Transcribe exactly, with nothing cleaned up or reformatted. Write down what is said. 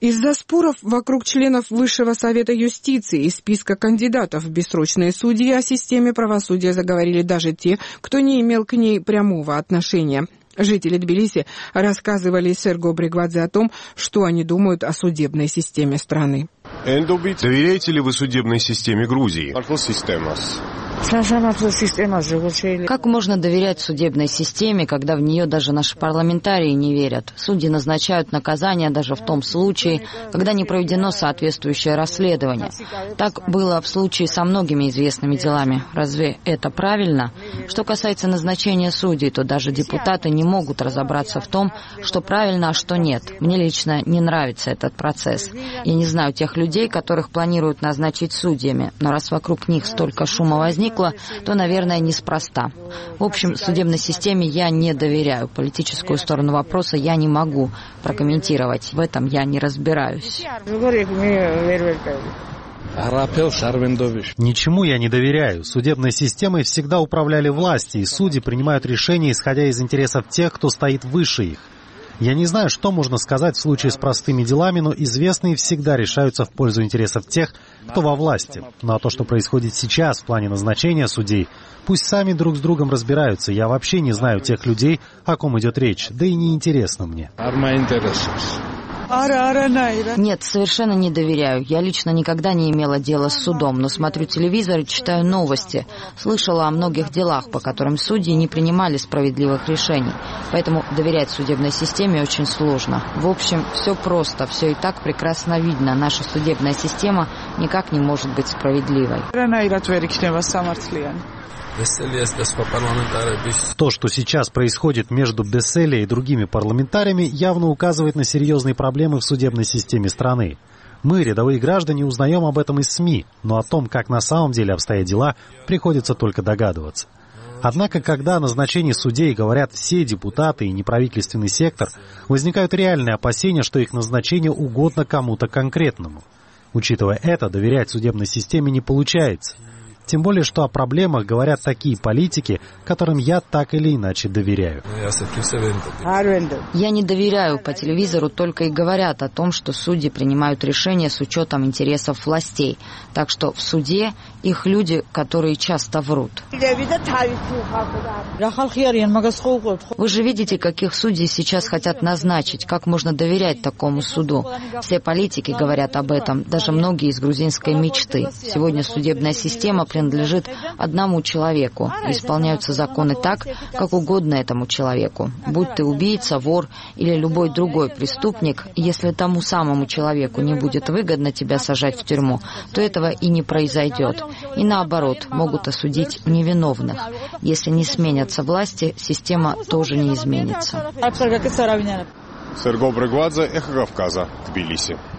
Из-за споров вокруг членов Высшего совета юстиции из списка кандидатов в бессрочные судьи о системе правосудия заговорили даже те, кто не имел к ней прямого отношения. Жители Тбилиси рассказывали Серго Бригвадзе о том, что они думают о судебной системе страны. Доверяете ли вы судебной системе Грузии? Как можно доверять судебной системе, когда в нее даже наши парламентарии не верят? Судьи назначают наказания даже в том случае, когда не проведено соответствующее расследование. Так было в случае со многими известными делами. Разве это правильно? Что касается назначения судей, то даже депутаты не могут разобраться в том, что правильно, а что нет. Мне лично не нравится этот процесс. Я не знаю тех людей, которых планируют назначить судьями, но раз вокруг них столько шума возникло, то, наверное, неспроста. В общем, судебной системе я не доверяю. Политическую сторону вопроса я не могу прокомментировать. В этом я не разбираюсь. Ничему я не доверяю. Судебной системой всегда управляли власти, и судьи принимают решения, исходя из интересов тех, кто стоит выше их. Я не знаю, что можно сказать в случае с простыми делами, но известные всегда решаются в пользу интересов тех, кто во власти. Ну а то, что происходит сейчас в плане назначения судей, пусть сами друг с другом разбираются. Я вообще не знаю тех людей, о ком идет речь, да и не интересно мне. Нет, совершенно не доверяю. Я лично никогда не имела дела с судом, но смотрю телевизор и читаю новости. Слышала о многих делах, по которым судьи не принимали справедливых решений. Поэтому доверять судебной системе очень сложно. В общем, все просто, все и так прекрасно видно. Наша судебная система никак не может быть справедливой. То, что сейчас происходит между Бесселе и другими парламентариями, явно указывает на серьезные проблемы в судебной системе страны. Мы, рядовые граждане, узнаем об этом из СМИ, но о том, как на самом деле обстоят дела, приходится только догадываться. Однако, когда о назначении судей говорят все депутаты и неправительственный сектор, возникают реальные опасения, что их назначение угодно кому-то конкретному. Учитывая это, доверять судебной системе не получается. Тем более, что о проблемах говорят такие политики, которым я так или иначе доверяю. Я не доверяю. По телевизору только и говорят о том, что судьи принимают решения с учетом интересов властей. Так что в суде их люди, которые часто врут. Вы же видите, каких судей сейчас хотят назначить. Как можно доверять такому суду? Все политики говорят об этом, даже многие из грузинской мечты. Сегодня судебная система принадлежит одному человеку. Исполняются законы так, как угодно этому человеку. Будь ты убийца, вор или любой другой преступник, если тому самому человеку не будет выгодно тебя сажать в тюрьму, то этого и не произойдет. И наоборот, могут осудить невиновных. Если не сменятся власти, система тоже не изменится. Серго Бригвадзе, Эхо Кавказа, Тбилиси.